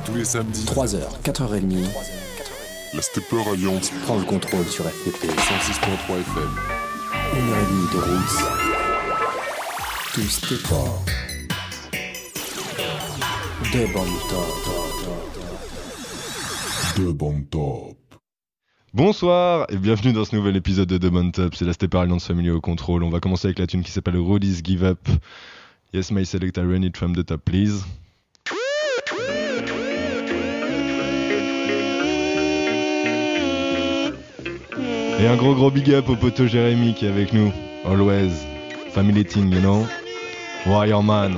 Tous les samedis, 3h, 4h30, la Stepper Alliance prend le contrôle sur FPP. 106.3 FM. 1h30 de roots. Tout Stepper. De bon top. De bon top. Bonsoir et bienvenue dans ce nouvel épisode de The Bon Top, c'est la Stepper Alliance Family au contrôle. On va commencer avec la tune qui s'appelle Rudy's Give Up. Yes, my selector, run it from the top, please. Et un gros big up au poteau Jérémy qui est avec nous. Always. Family thing, you know. Warrior man.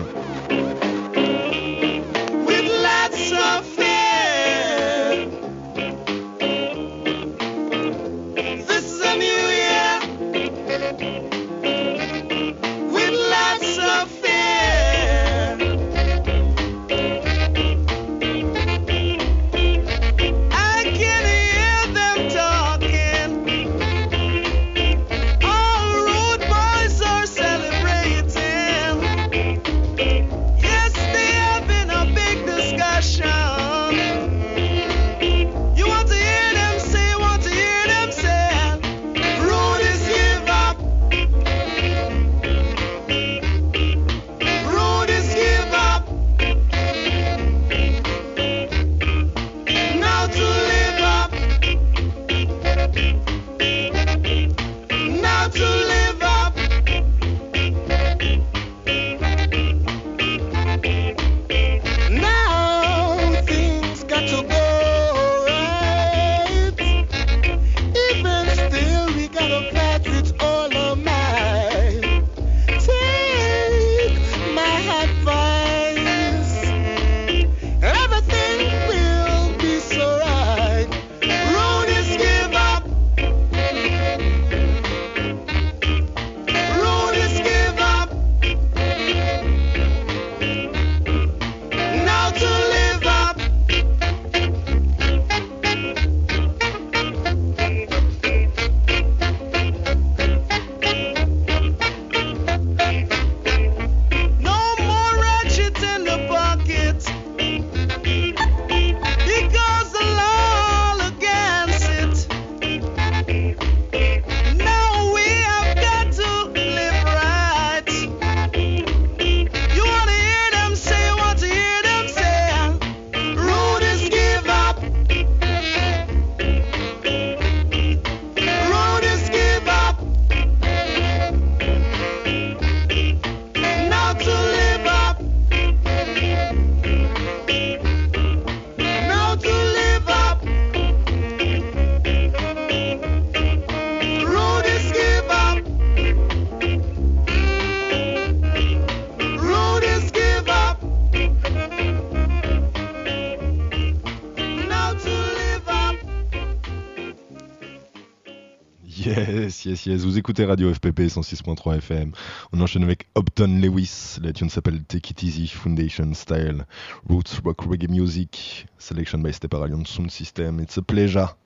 Yes, vous écoutez Radio FPP 106.3 FM. On enchaîne avec Upton Lewis. La tune s'appelle Take It Easy, Foundation Style, Roots Rock Reggae Music, selection by Stepper Alliance Sound System. It's a pleasure.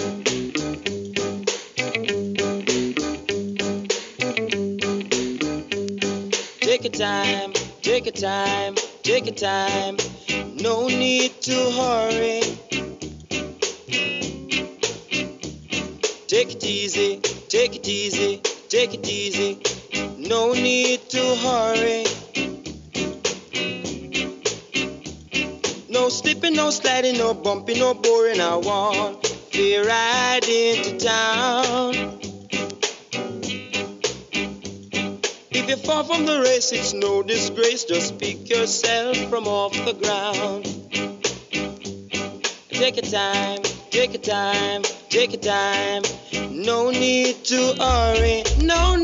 Take your time, take your time, take your time. No need to hurry. Take it easy, take it easy, take it easy. No need to hurry. No slipping, no sliding, no bumping, no boring. I want to ride into town. If you fall from the race, it's no disgrace. Just pick yourself from off the ground. Take your time, take your time, take your time. No need to hurry, no.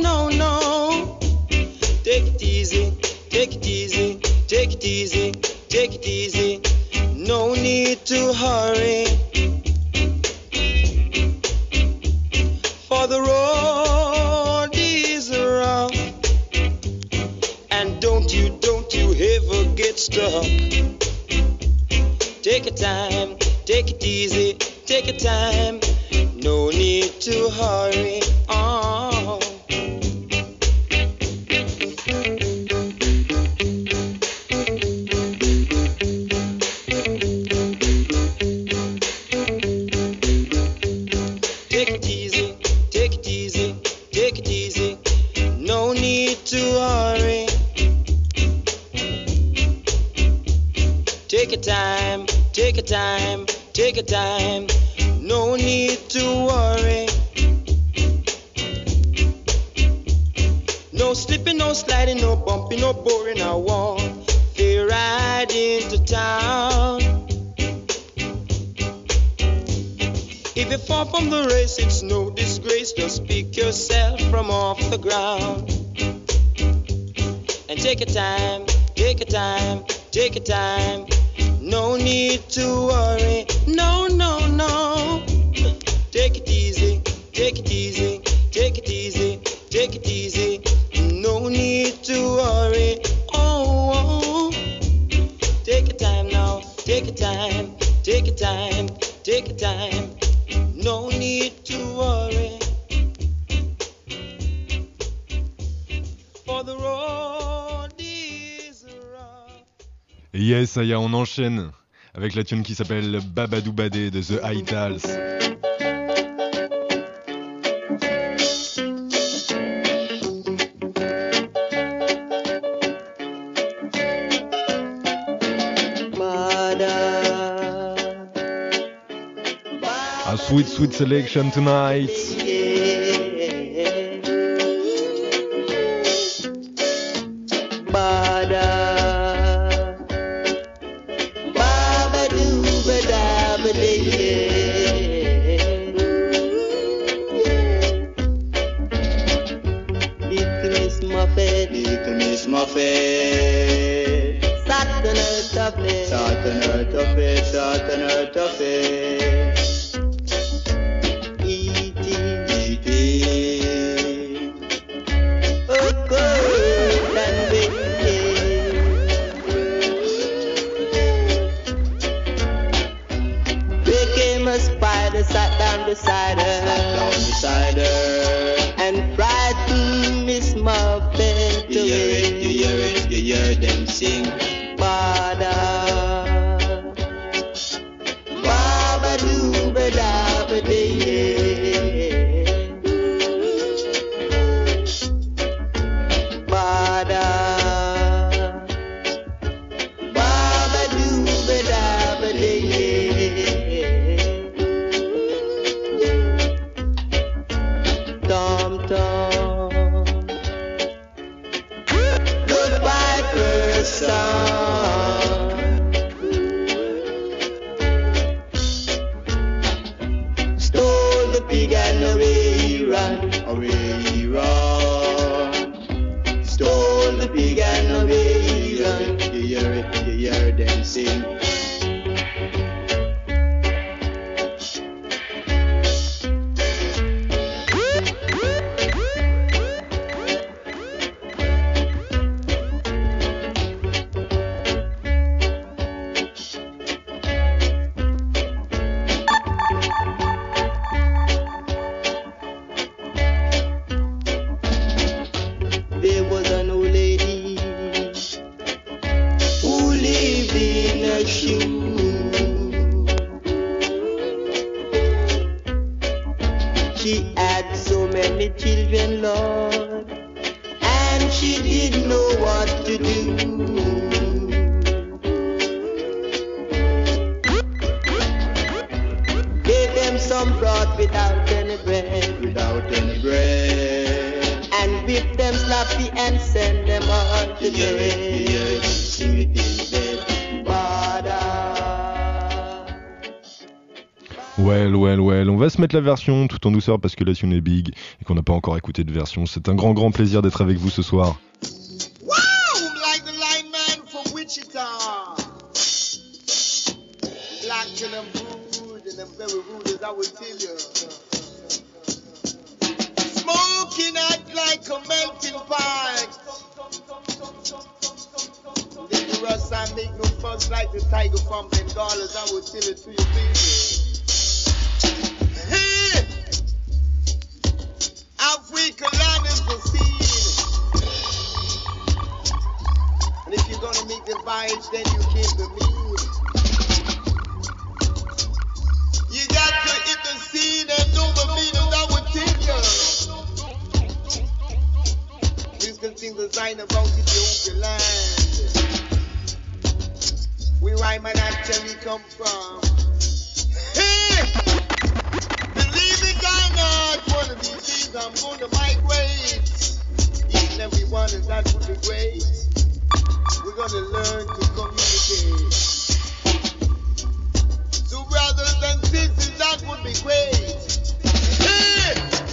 Take it easy, take it easy, take it easy, take it easy. No need to hurry. For the road is rough, and don't you ever get stuck. Take your time, take it easy, take your time. No need to hurry on. take your time, take your time, take your time. No need to worry. No slipping, no sliding, no bumping, no boring. I want to ride into town. If you fall from the race, it's no disgrace. Just pick yourself from off the ground. And take your time, take your time, take your time. No need to worry, no, no, no. Take it easy, take it easy, take it easy, take it easy. No need to worry, oh, oh. Take your time now, take your time, take your time, take your time. No need to worry. For the road is rough. Et yes, ça y est, on enchaîne avec la tune qui s'appelle Babadou Badé de The Itals. A sweet, sweet selection tonight. Well, on va se mettre la version tout en douceur parce que la tune est big et qu'on n'a pas encore écouté de version. C'est un grand plaisir d'être avec vous ce soir. Wow, like the lineman from Wichita. Black and them rude and them very rude as I would tell you. Smoking out like a melting pot. Dangerous and make no fuss like the tiger from Bengal as I would tell it to you, baby. Hey, Africa land is the scene. And if you're gonna make the vibes, then you keep the mood. You got to hit the scene and know the meaning that would take you. Musical things designed about Ethiopia land. We my man actually come from. Hey! Believe it or not, one of these days I'm gonna migrate. Each and every one, and that would be great. We're gonna learn to communicate. So brothers and sisters, that would be great. Hey!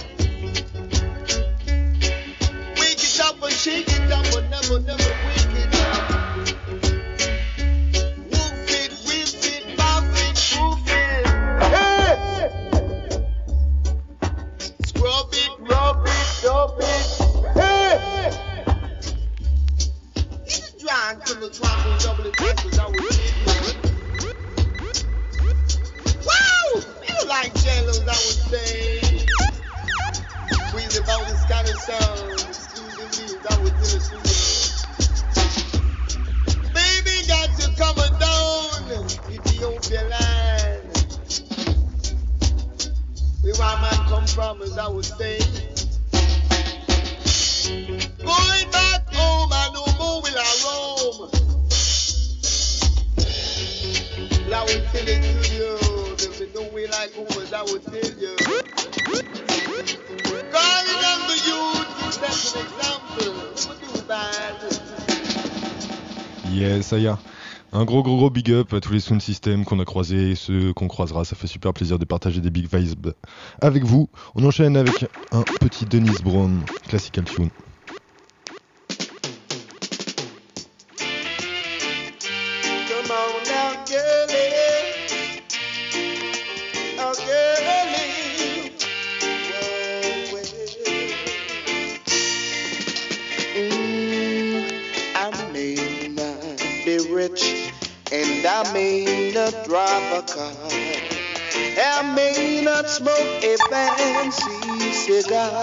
Wake it up and shake it up, but never wake it up. Woof it, whiff it, buff it, proof it. Hey! Scrub it, rub it, dub it. Hey! Trying to the twinkle, double it, cause I was in. Wow! You like jellos, I would say. Breathe about this kind of sound. Exclusively, I would tell it to you. Baby, got you coming down. Ethiopia land. Where my man come from, as I would say. Going back home, I no more will I roam. I would tell it to you. There'll be no way like home, as I would tell you. Calling on the youth, that's an example. What do bad? Yes, ça y est. Un gros big up à tous les sound systems qu'on a croisés, ceux qu'on croisera. Ça fait super plaisir de partager des big vibes avec vous. On enchaîne avec un petit Dennis Brown, classical tune. Come on now, girlie. Oh, girlie. Whoa, I may not be rich, and I may not drive a car. I may not smoke a fancy cigar.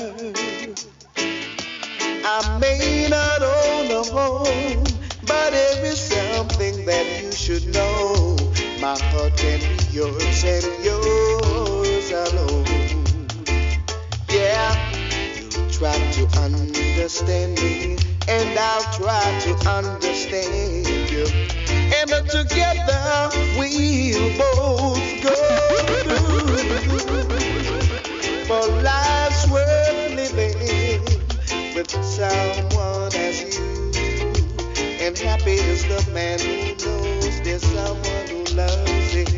I may not own a home, but there is something that you should know. My heart can be yours and yours alone. Yeah, you try to understand me, and I'll try to understand you. And together we'll both go through. For life's worth living with someone as you. And happy is the man who knows there's someone who loves him.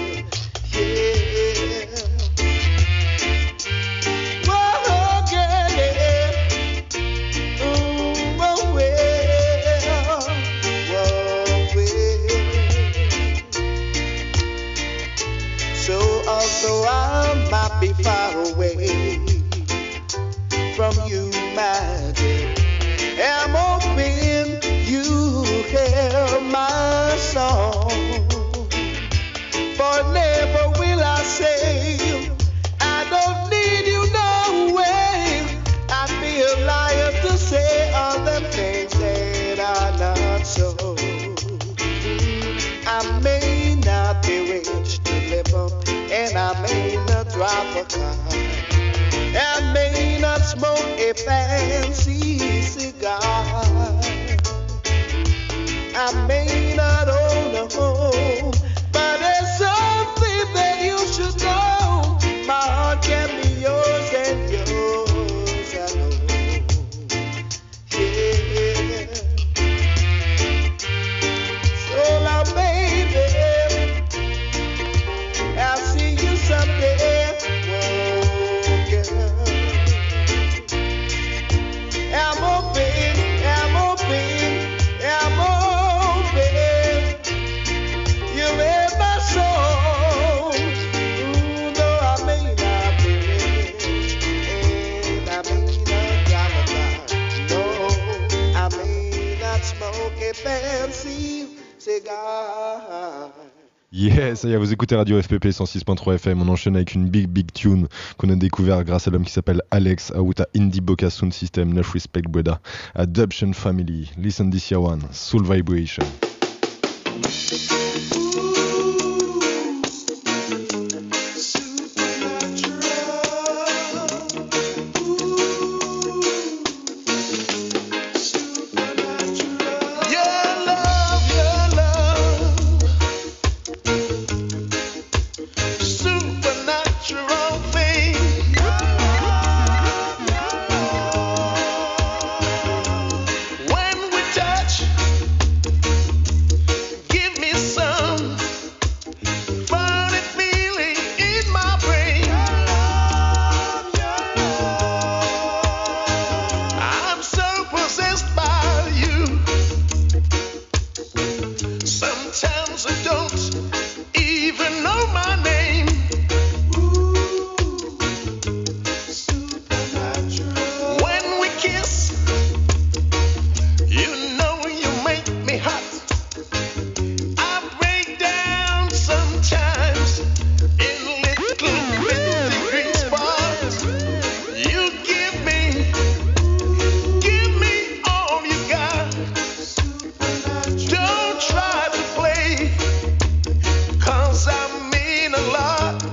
Yeah. Whoa, girlie. Ooh, whoa, well. Whoa, well. So although I might be far away from you, my dear, I'm hoping you hear my song. For never will I say I don't need you no way. I'd be a liar to say all them things that are not so. I may not be rich to live up, and I may not drive a car. I may not smoke a fancy cigar. I may not own a home, but there's something that you should know. My heart can be yours and yours alone. Yeah. So now, baby, I'll see you someday. Whoa, girl. I'm hoping. You read my soul. Ooh, though I may not be rich, and I may not drive a car. No, I may not smoke a fancy cigar. Yeah, ça y est, vous écoutez Radio FPP 106.3 FM. On enchaîne avec une big tune qu'on a découvert grâce à l'homme qui s'appelle Alex Aouta Indie Boca Sound System, Nuff Respect Brother, Adoption Family. Listen this year one, Soul Vibration. Your love Sometimes I don't even know my name. When we kiss, you know you make me hot. I break down sometimes in little bitty green spots. You give me all you got. Don't try to play, 'cause I mean a lot.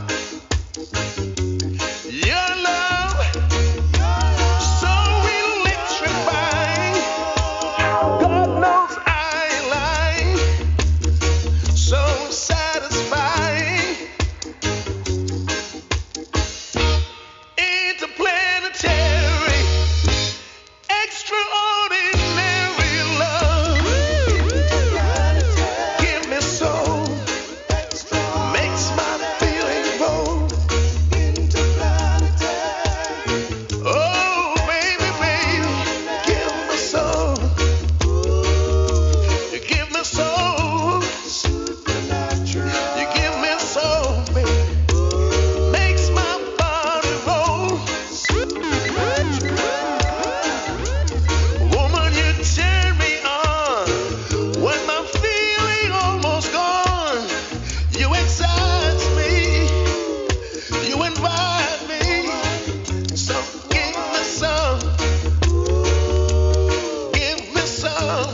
Your love, so electrifying. God knows I ain't lying. So satisfying. Interplanetary, extraordinary love. Give me soul, makes my feeling grow. Oh, baby, baby, give me soul. You give me soul. You give me soul, baby. Makes my body roll. Woman, you turn me on when my feeling almost gone. You excite me. You invite me. So give me some. Give me some.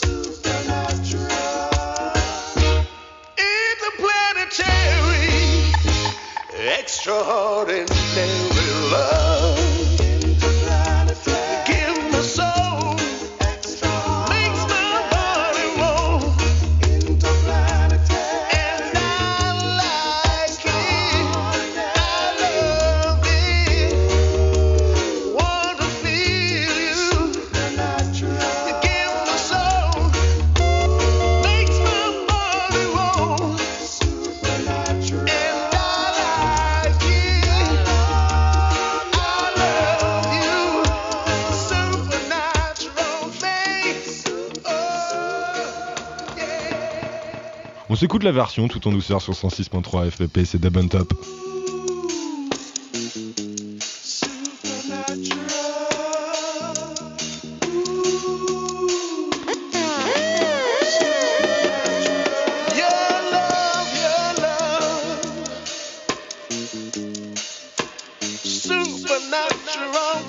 Interplanetary, extraordinary love. Give me soul, makes my body roll. And I like it, I love it. Wanna feel you. You give me soul, makes my body roll. And I like it, I love you. Supernatural face, oh yeah. On s'écoute la version tout en douceur sur 106.3 FPP, c'est Dub on Top. Your love, supernatural.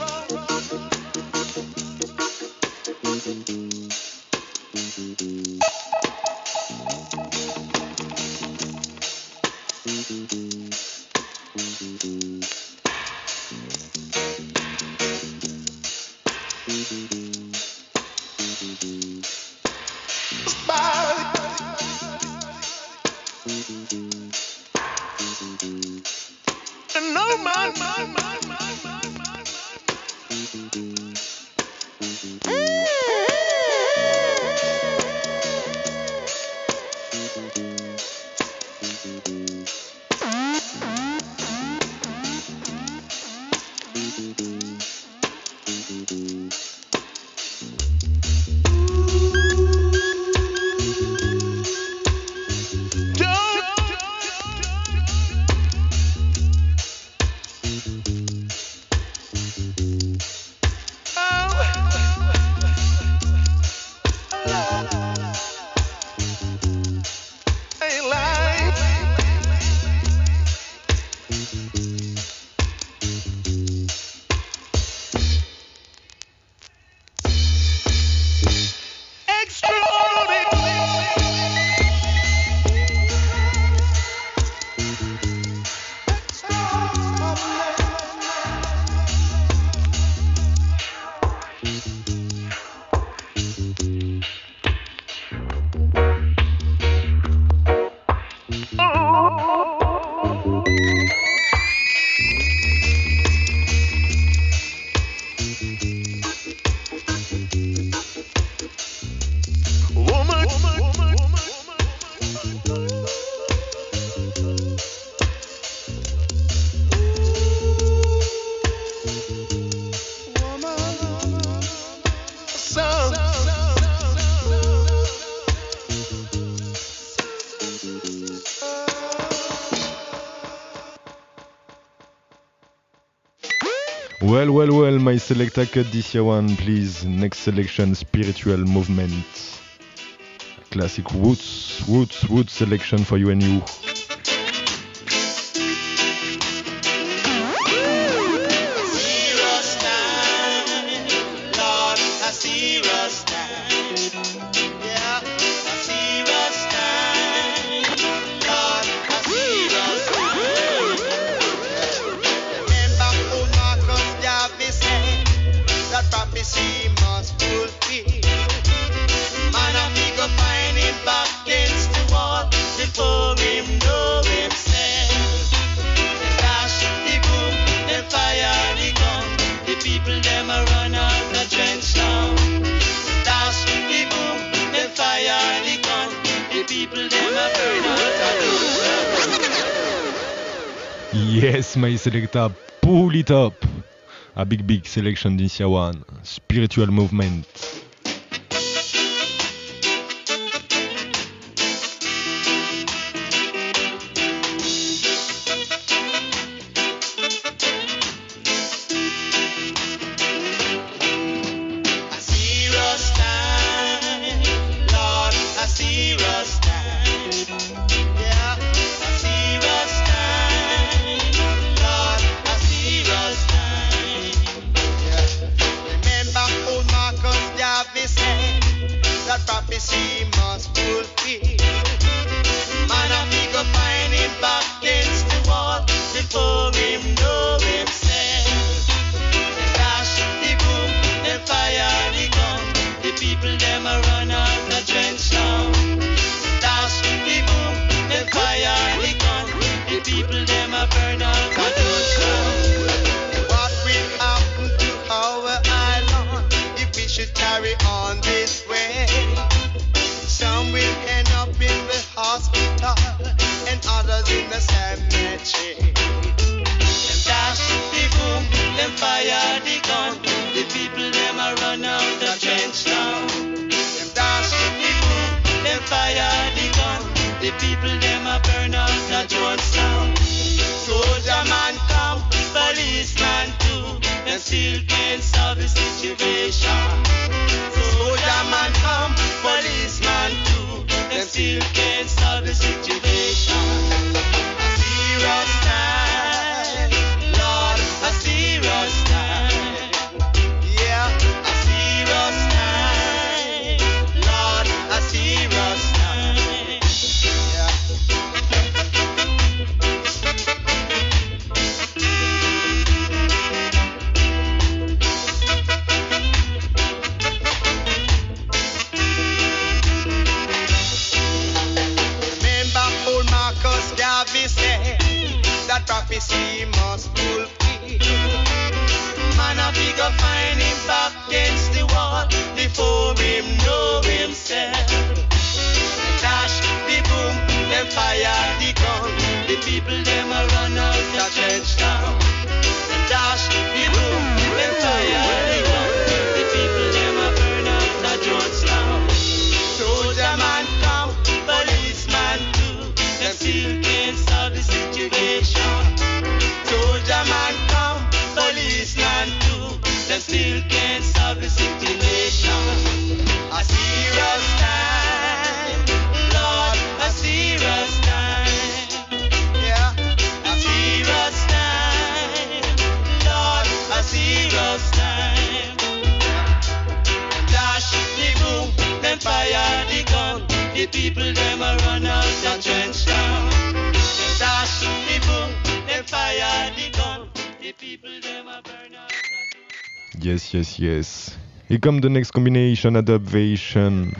And no man, Well, my selector cut this year one, please. Next selection, Spiritual Movement. Classic roots selection for you and you. Yes, my selector, pull it up. A big selection this year one. Spiritual Movement. Yes. Here come the next combination, Adaptation.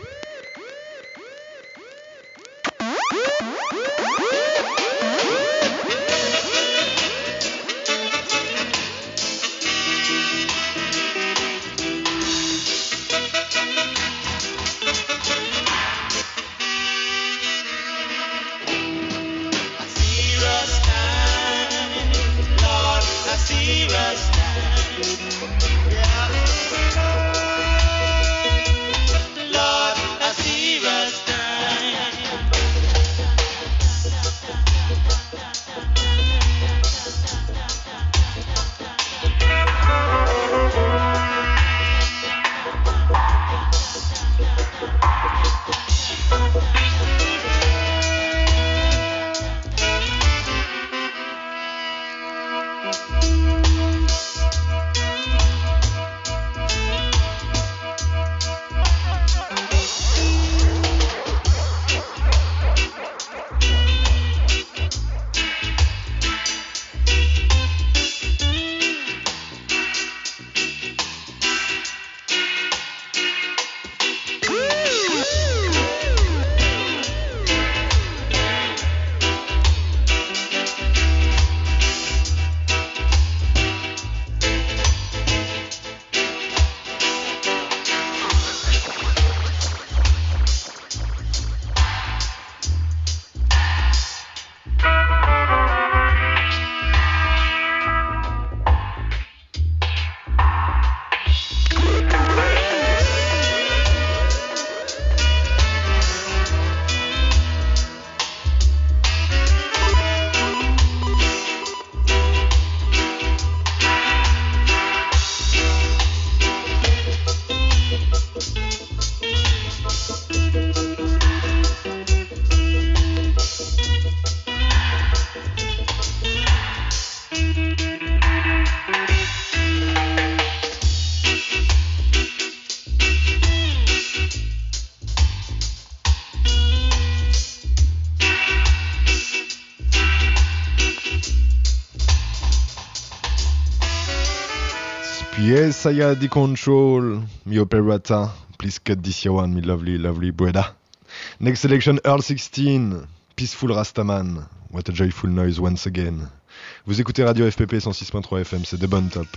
Yes, I had the control. Me operata. Please cut this year one, me lovely, lovely brother. Next selection, Earl 16. Peaceful Rastaman. What a joyful noise once again. Vous écoutez Radio FPP 106.3 FM, c'est des bonnes top.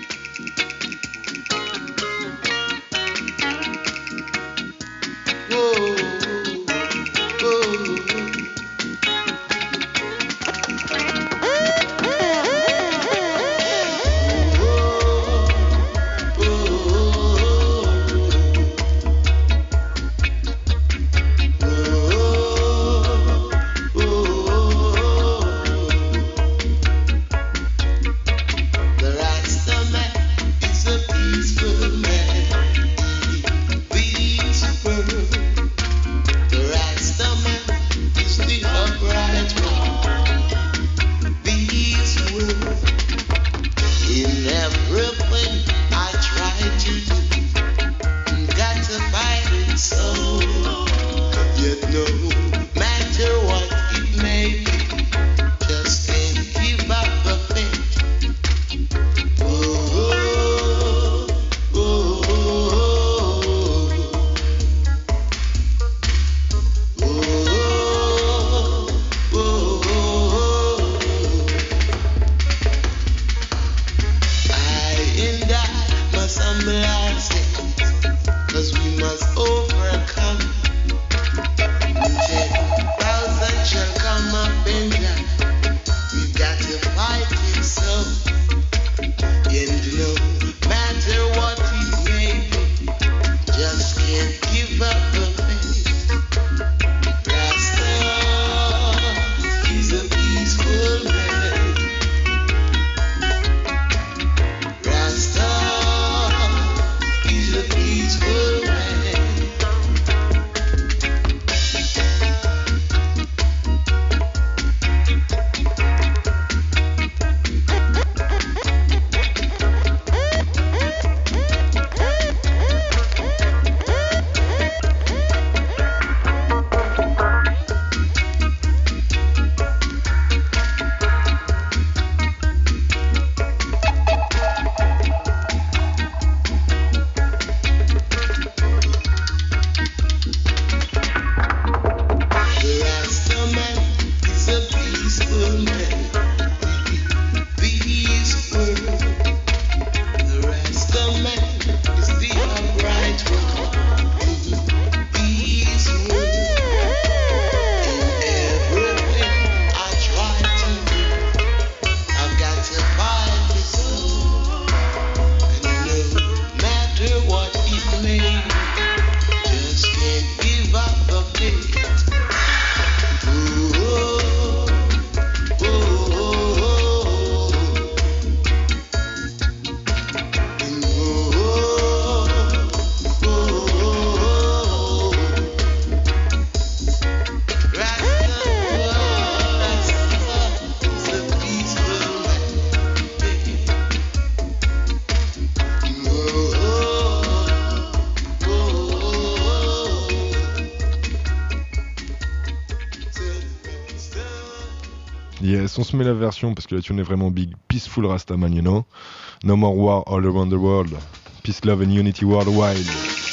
Yes, on se met la version parce que la tune est vraiment big. Peaceful Rastaman, you know. No more war all around the world. Peace, love and unity worldwide.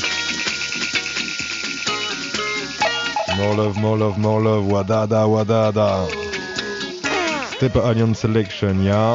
More love, more love, more love. Wadada, wadada. Step Alliance selection, yeah.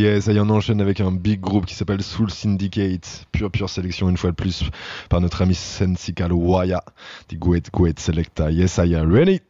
Yeah, ça y est, on enchaîne avec un big groupe qui s'appelle Soul Syndicate. Pure sélection une fois de plus par notre ami Sensikal Waya. Die Great Selecta. Yes, I am ready.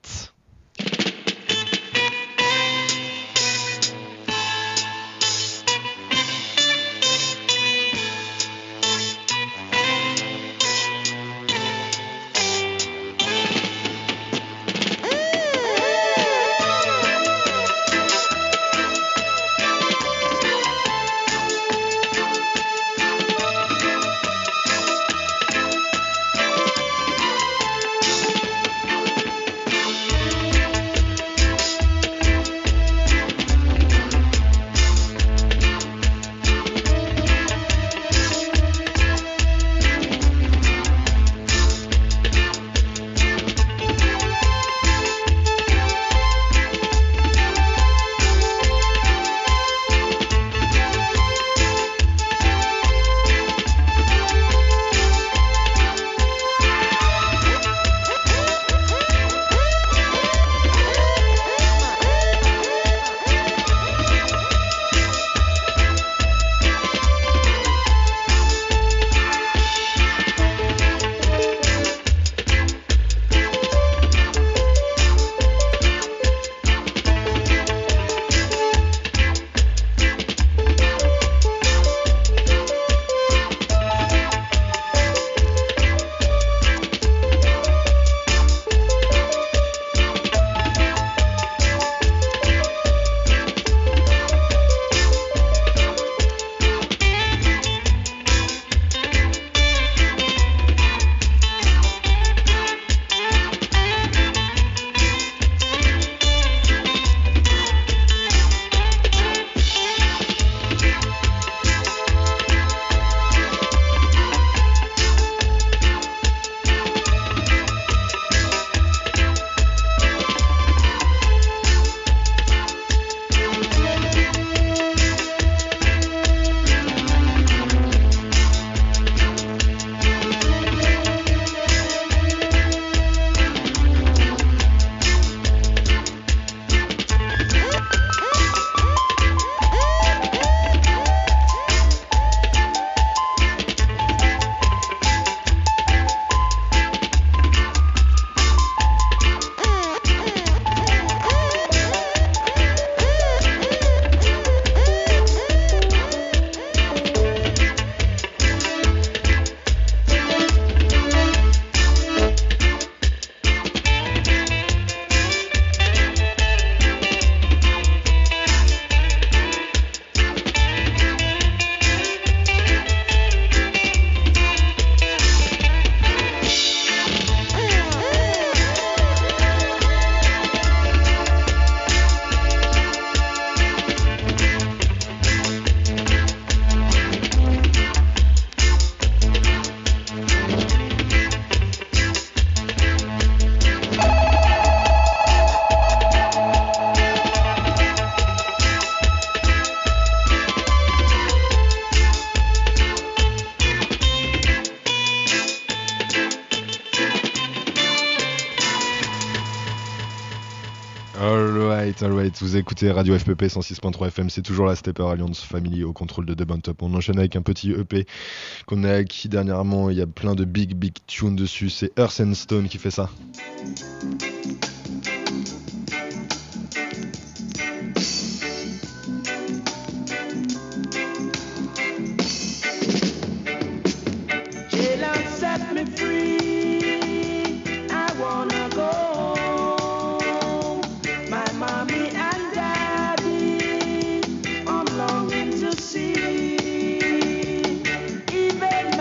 Alright, vous écoutez Radio FPP 106.3 FM, c'est toujours la Stepper Alliance Family au contrôle de Dub on Top. On enchaîne avec un petit EP qu'on a acquis dernièrement, il y a plein de big tunes dessus, c'est Earth and Stone qui fait ça.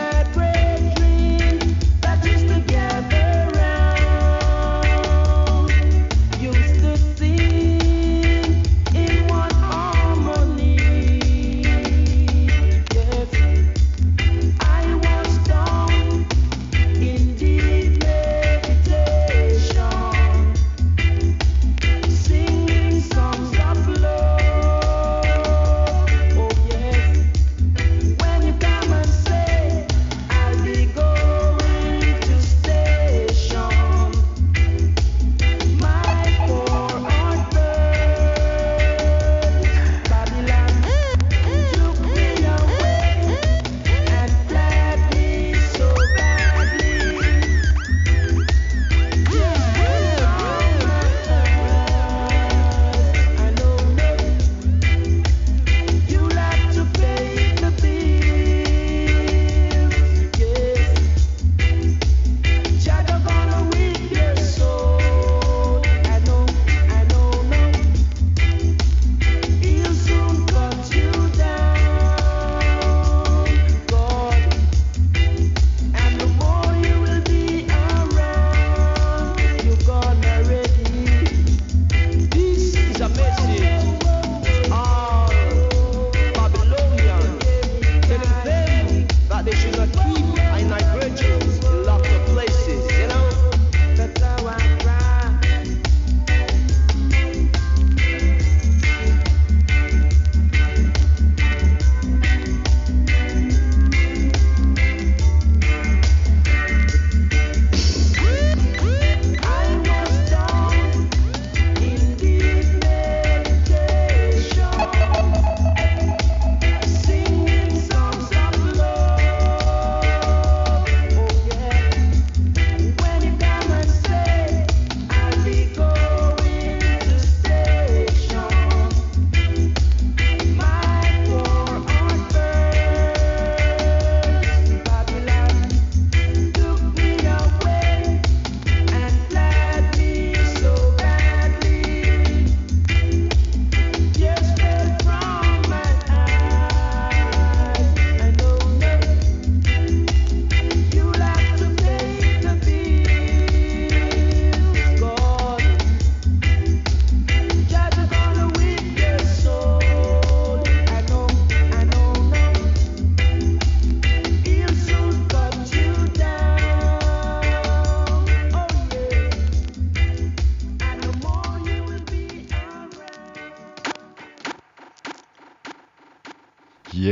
That is together round.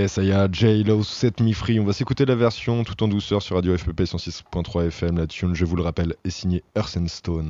Yes, il y a J-Lo, Set Me Free. On va s'écouter la version tout en douceur sur Radio FPP 106.3 FM. La tune, je vous le rappelle, est signée Earth and Stone.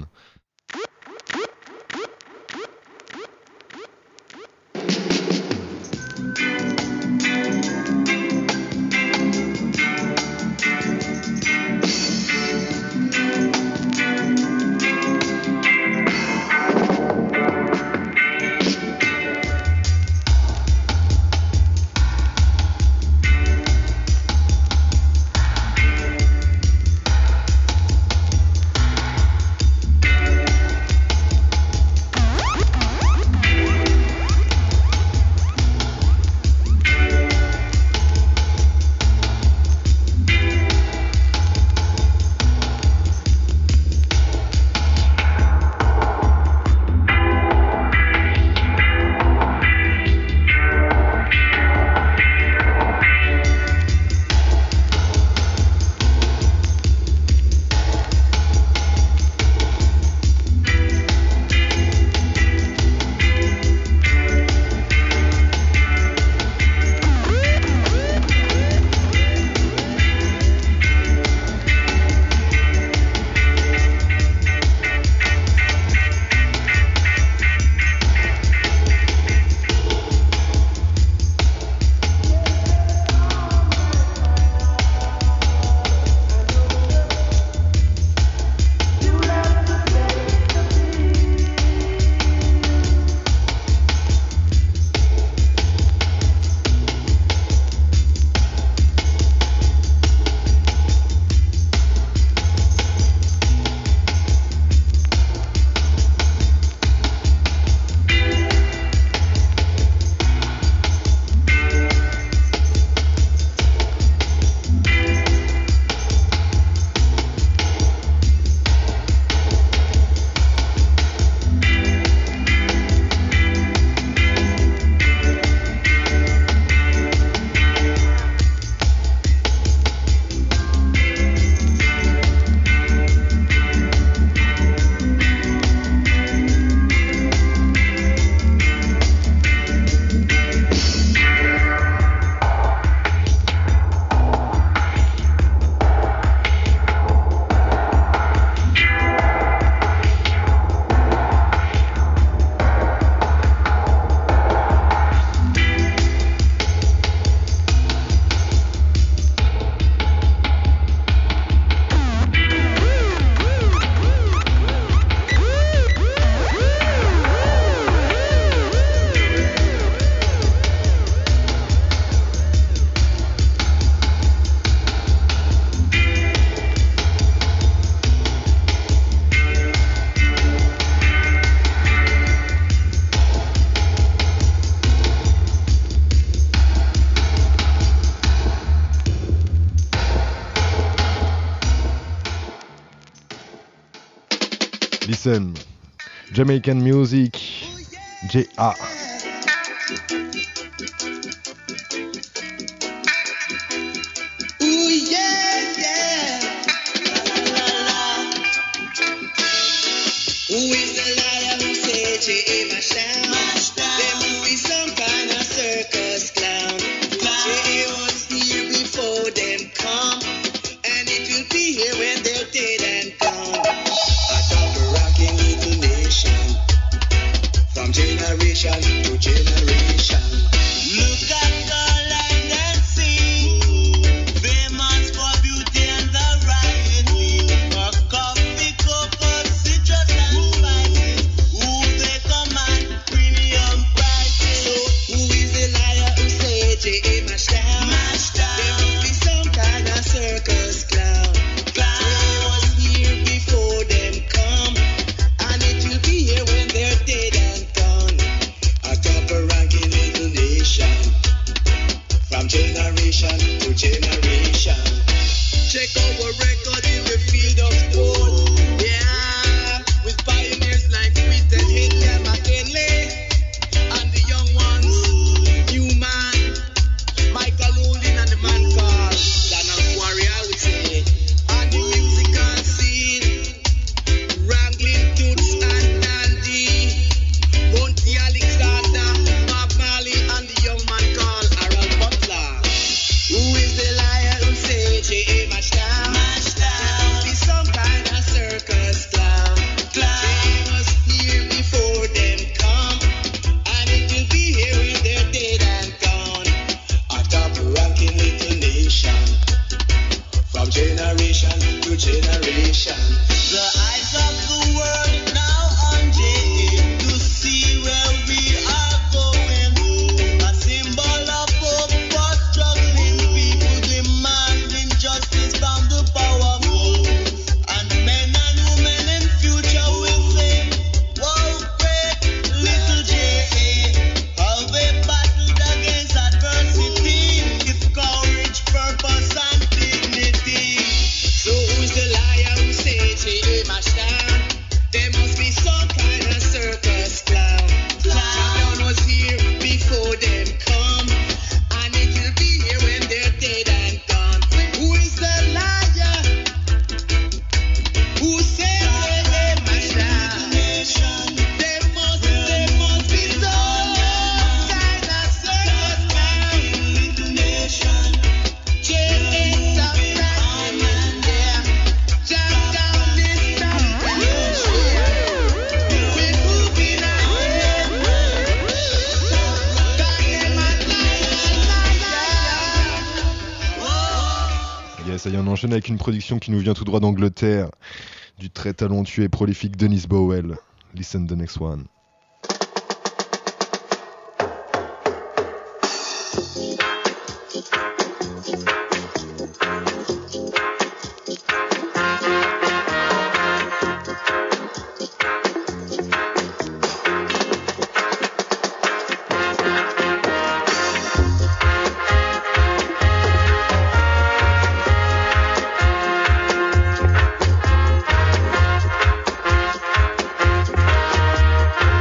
Listen, Jamaican music, J.A. Around generation. The eyes of the world now on JA to see where we are going. A symbol of hope for struggling people demanding justice from the powerful. And men and women in future will say, "Whoa, great little JA, how they battled against adversity with courage, purpose, and dignity." So who's the liar who says JA must down? There must be some kind of circus clown. Champion was here before them come, and it will be here when they're dead and gone. Who is the liar who says JA must down? There must be some kind of circus clown. JA stop that, yeah. Jump down this time, we're moving on. Yes, ça y est, on enchaîne avec une production qui nous vient tout droit d'Angleterre, du très talentueux et prolifique Dennis Bowell. Listen the next one. Thank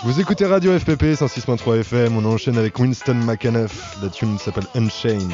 Vous écoutez Radio FPP 106.3 FM, on enchaîne avec Winston McAnuff, la tune s'appelle Unchained.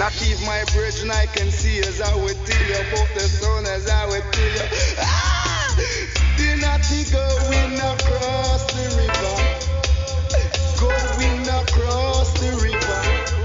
Not even my bridge, I can see as I would tell you about the sun as I would tell you. Still not going across the river. Going across the river.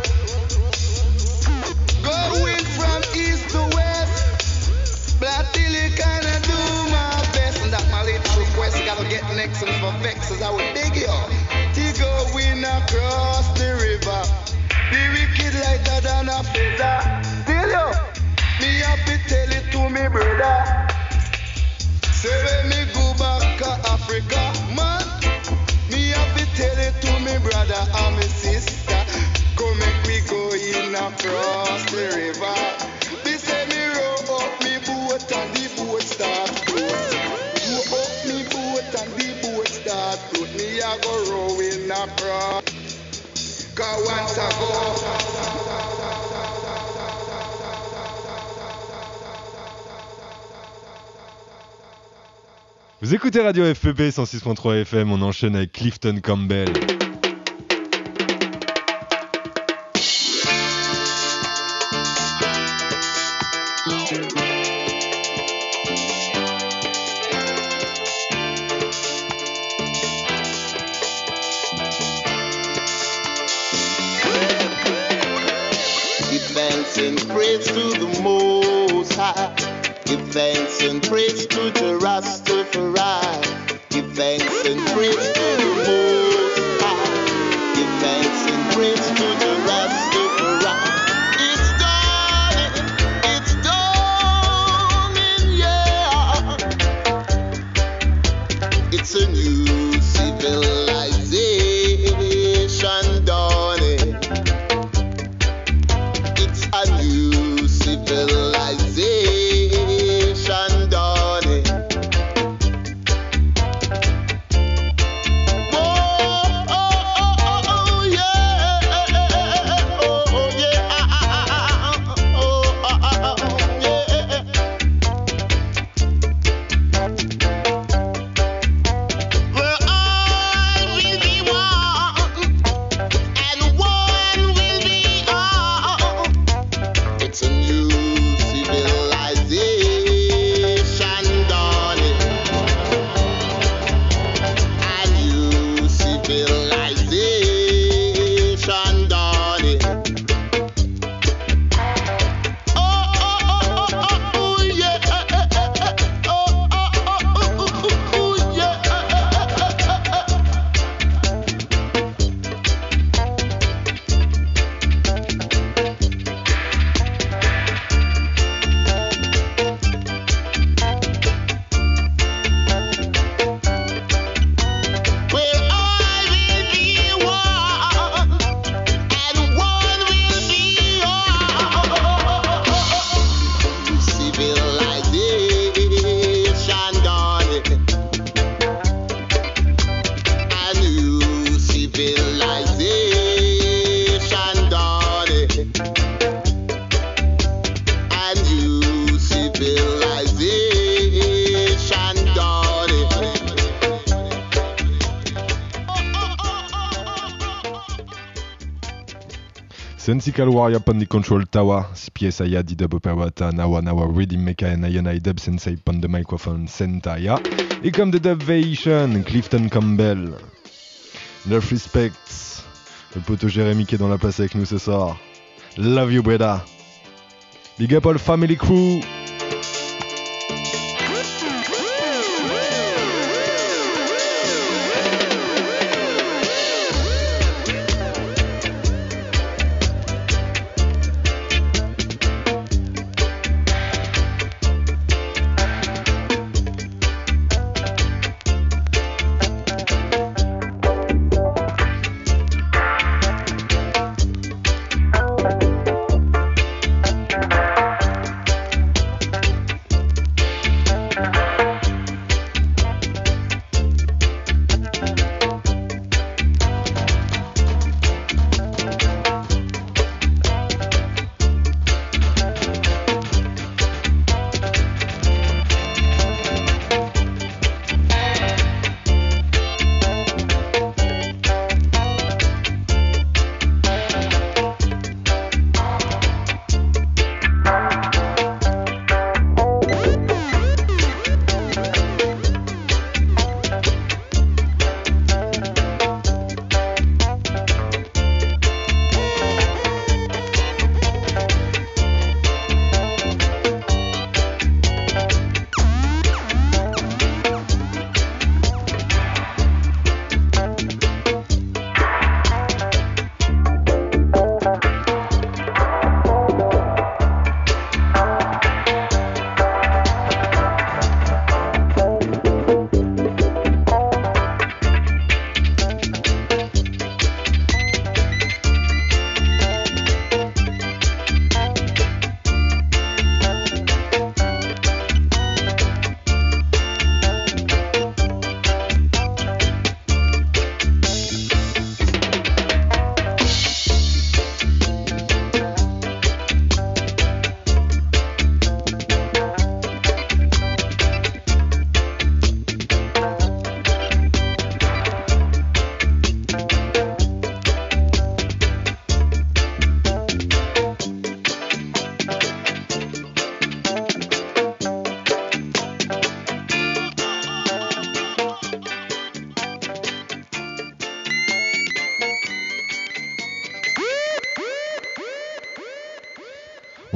Going from east to west. But till you kinda do my best. And that my latest request, gotta get next and for vex as I would dig you. Till going across the river. The wicked lighter than a feather. Tell you, me have to tell it to me brother. Say when me go back to Africa, man, me have to tell it to me brother and me sister. Come make me go in across the river. They say me row up me boat and the boat start float. Row up me boat and the boat start float. Me a go rowing across. Cause once I go. Vous écoutez Radio FPP 106.3 FM, on enchaîne avec Clifton Campbell. Give thanks and praise to the Most High. Give thanks and praise to the Rastafari. Give thanks and praise to the Most High. Give thanks and praise to the Rastafari. It's dawning, yeah. It's a new civilization dawning. It's a new civilization dawning. Oh, oh, oh, yeah. Oh, yeah. Oh, yeah. Well, I will be one, and one will be all. It's a new civilization dawning. A new civilization dawning. Oh, oh, oh, oh, oh, yeah. Oh, oh, oh, oh, yeah. Well, I will be one, and one will be all. Civilization dawning. A new civilization dawning. A new civilization dawning. Sensical Warrior Pon the Control Tower, Spiesaya di Dub Operata, Nawa Nawa Reading Mecha and Iona Dub Sensei Pon the Microphone Sentaya. Et comme The Dubvation, Clifton Campbell. Enough respects. Le poteau Jérémy qui est dans la place avec nous ce soir. Love you, brother. Big up all family crew.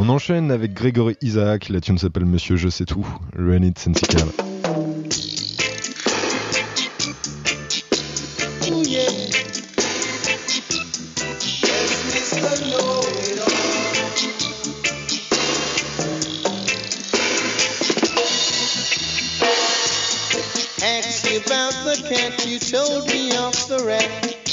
On enchaîne avec Grégory Isaac, la tune s'appelle Monsieur Je sais tout, Run It Sensical. Ask you about the cat, you told me off the rat.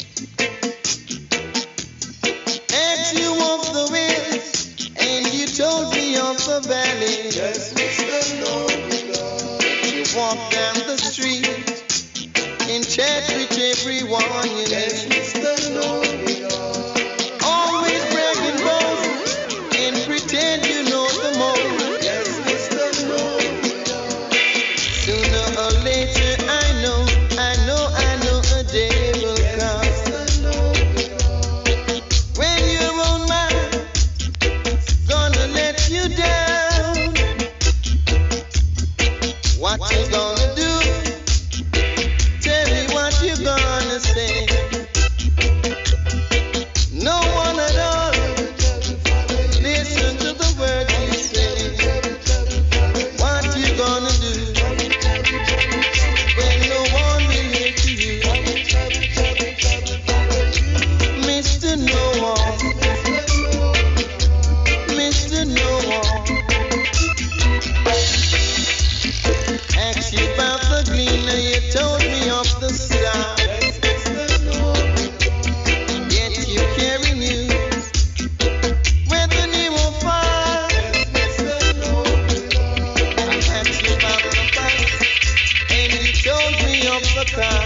Ask you of the wind, and you told me of the valley. Yes, Mr. Know-it-all. You walk down the street and chat with everyone you Yes, meet. Mr. Know-it-all. Always bragging bold and pretend you know the most. Yes, Mr. Know-it-all. Sooner or later, I know a day will Yes, come Mr. Know-it-all. when your own mind's gonna let you down. What you gonna do? Tell me what you gonna say. No one at all listen to the words you say. What you gonna do when no one will hear to you? Mr. Know-all, Mr. Know-all. Ask you about the gleaner, you told me of the star. Yet you carry news with an evil fire. I asked you about the bus, and you told me of the car.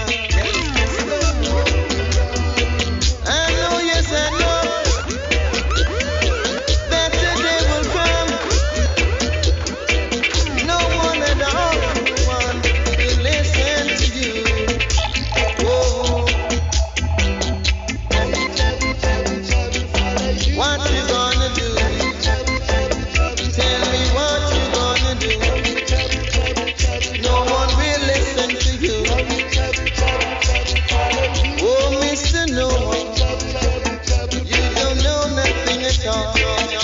I know, yes, I know that the day will come. No one at all will listen to you. Oh, what you gonna do? Tell me what you gonna do. No one will listen to you. Oh, Mr. Know-all, you don't know nothing at all.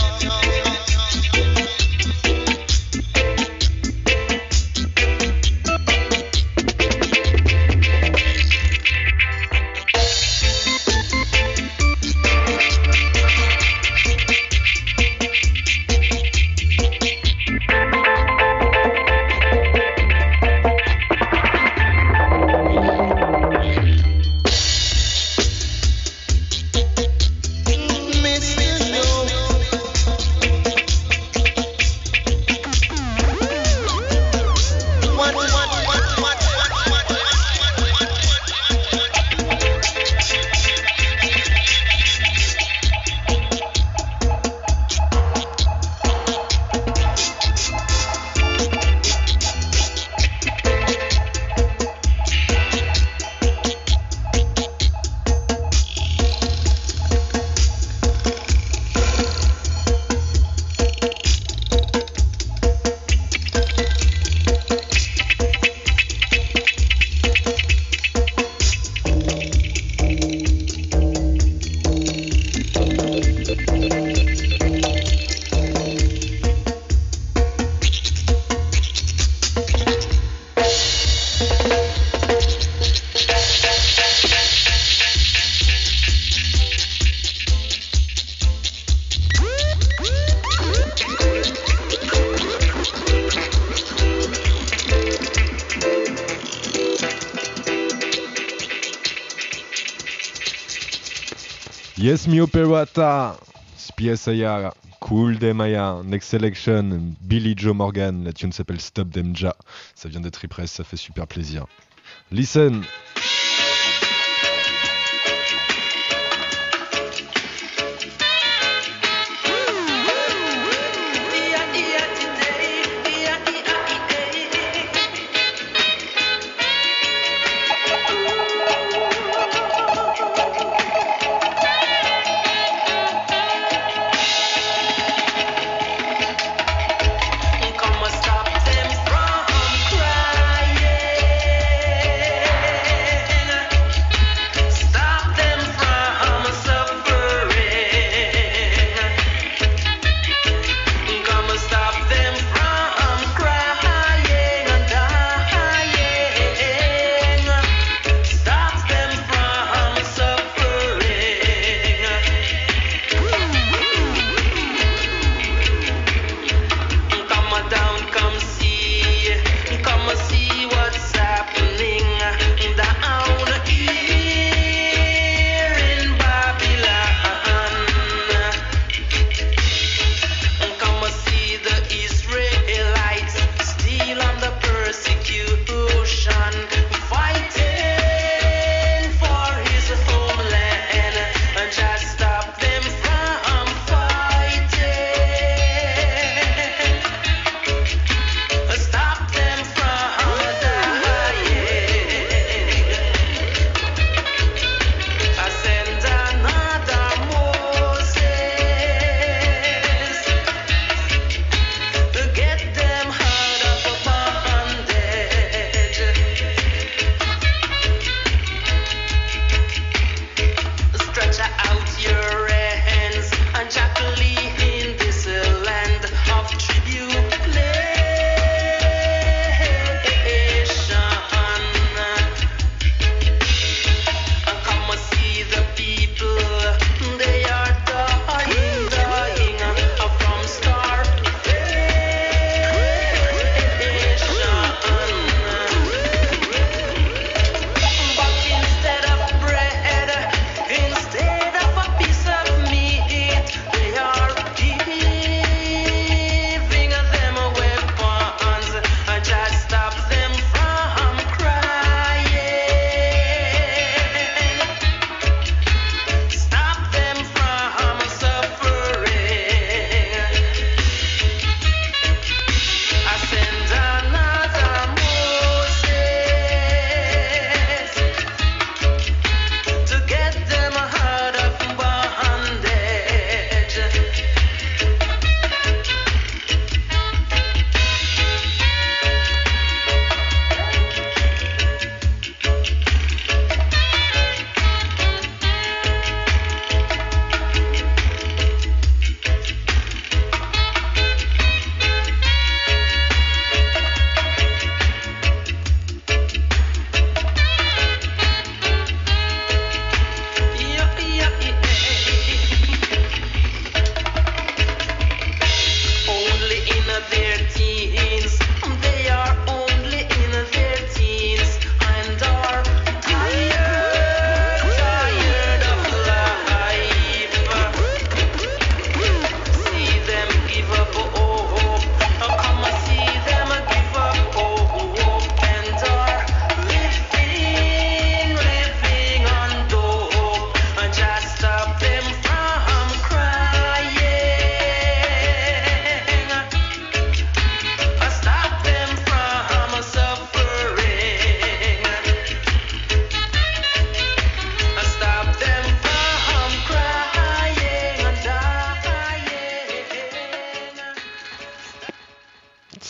Mr. Know-all, what? Yes, mi operata, Spiesaya, Cool Demaya, Next Selection, Billy Joe Morgan, la tune s'appelle Stop Them Ja, ça vient d'être repress, ça fait super plaisir. Listen. Come and stop them from crying.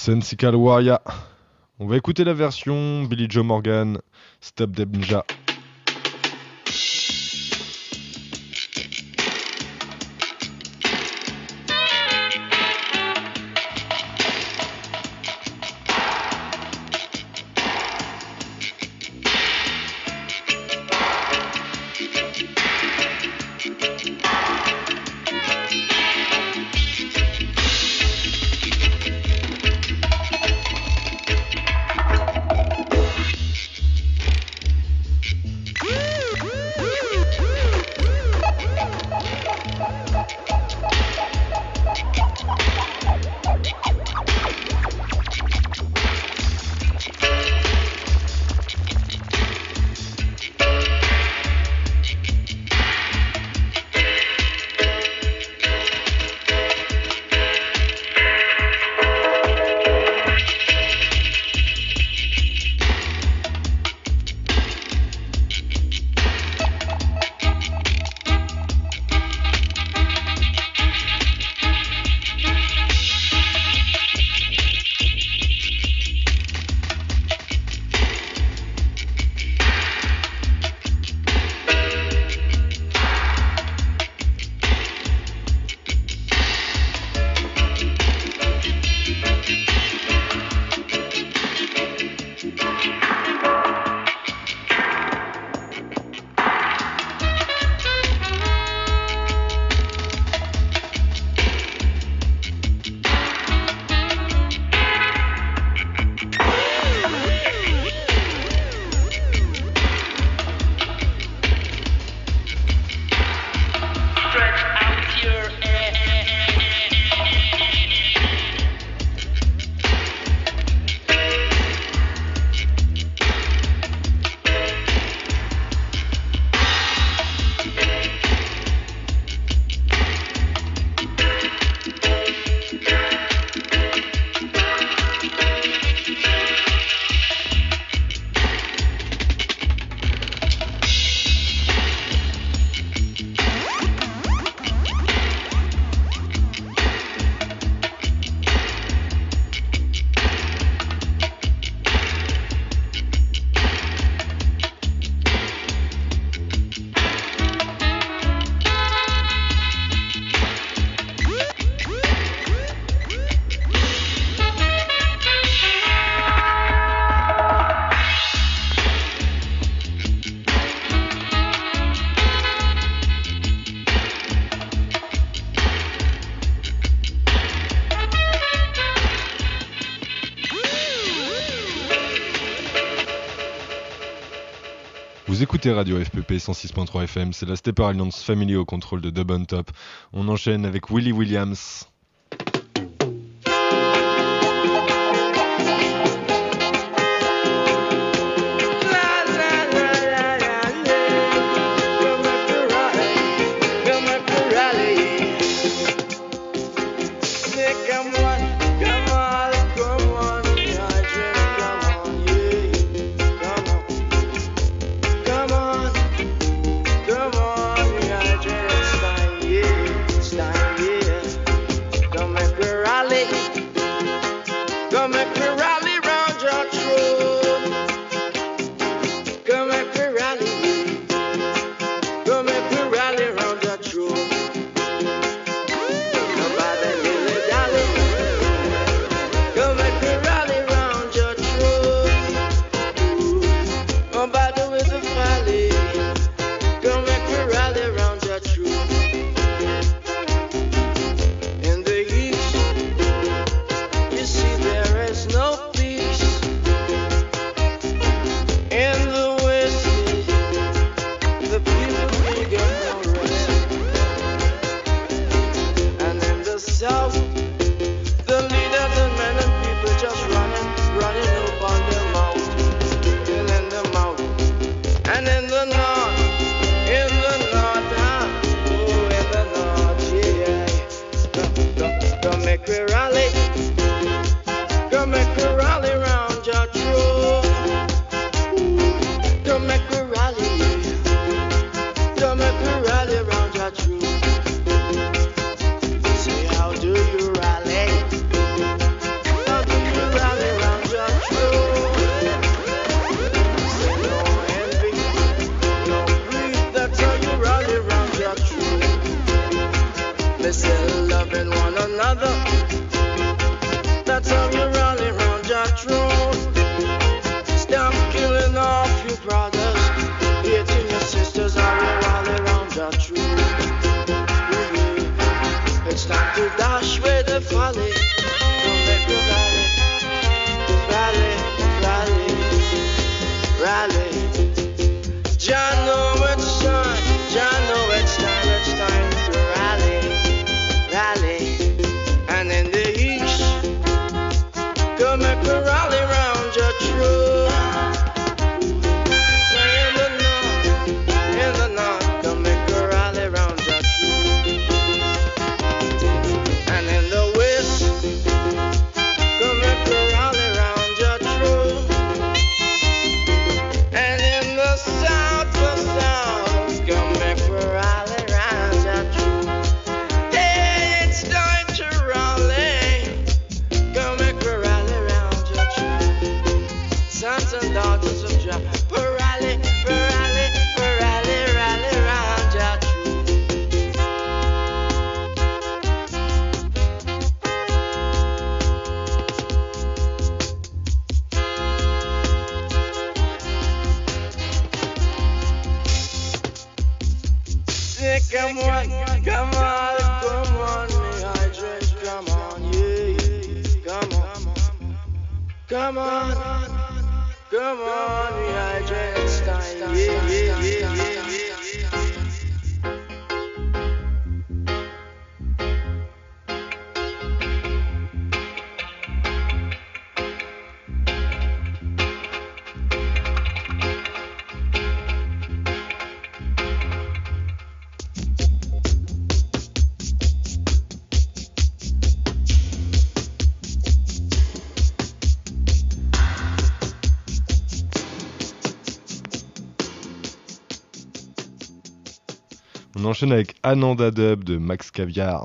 Sensical Warrior. On va écouter la version Billy Joe Morgan, Stop Danger. Vous écoutez Radio FPP 106.3 FM, c'est la Stepper Alliance Family au contrôle de Dub on Top. On enchaîne avec Willie Williams. The people think are true. It's time to dash with the folly. Don't make a rally, rally, rally, rally. John know it's time, John know it's time to rally, rally. And in the east, go make a rally round your truth. Say in the north, go make a rally round your truth. And in the west, go make a rally round your truth. And in the south, go make a rally round your truth. Hey, it's time to rally. Go make a rally round your truth. Sons and daughters of Jah, rally, rally, rally, rally round your truth. Yeah, come on, come on, come on, me hydrate, come on, yeah, come on, come on, come on, me hydrate, it's time, yeah. On enchaîne avec Ananda Dub de Max Caviar.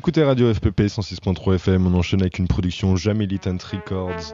écoutez Radio FPP 106.3 FM, on enchaîne avec une production Jamais Militant Records.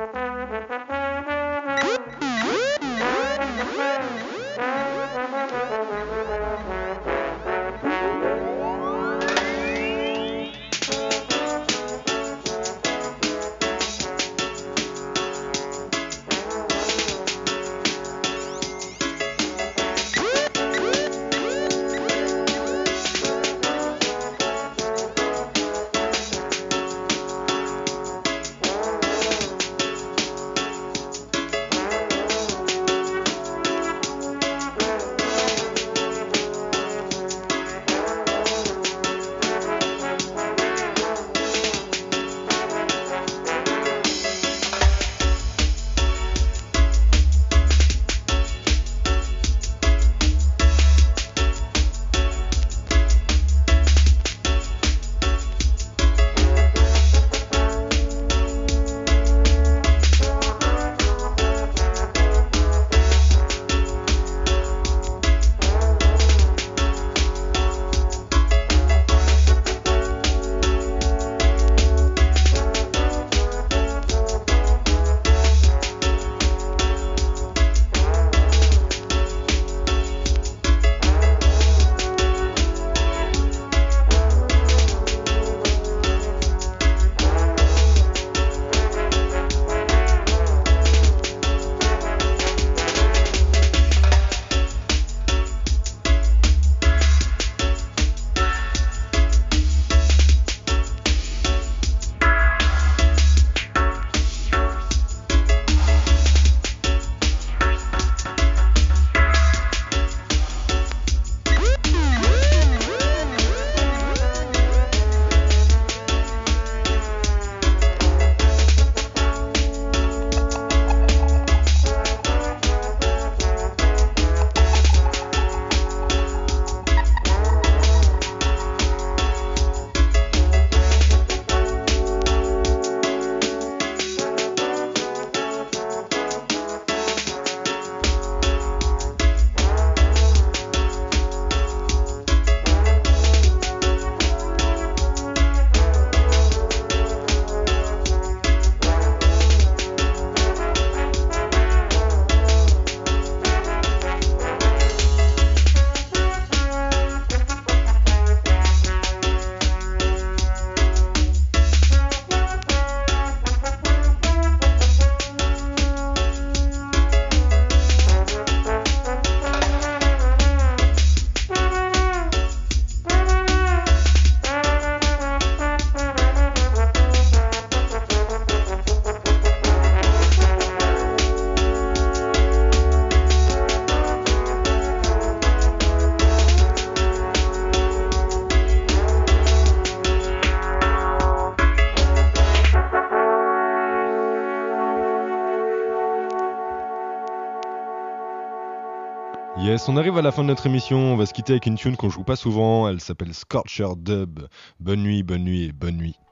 Yes, on arrive à la fin de notre émission, on va se quitter avec une tune qu'on joue pas souvent, elle s'appelle Scorcher Dub. Bonne nuit et bonne nuit.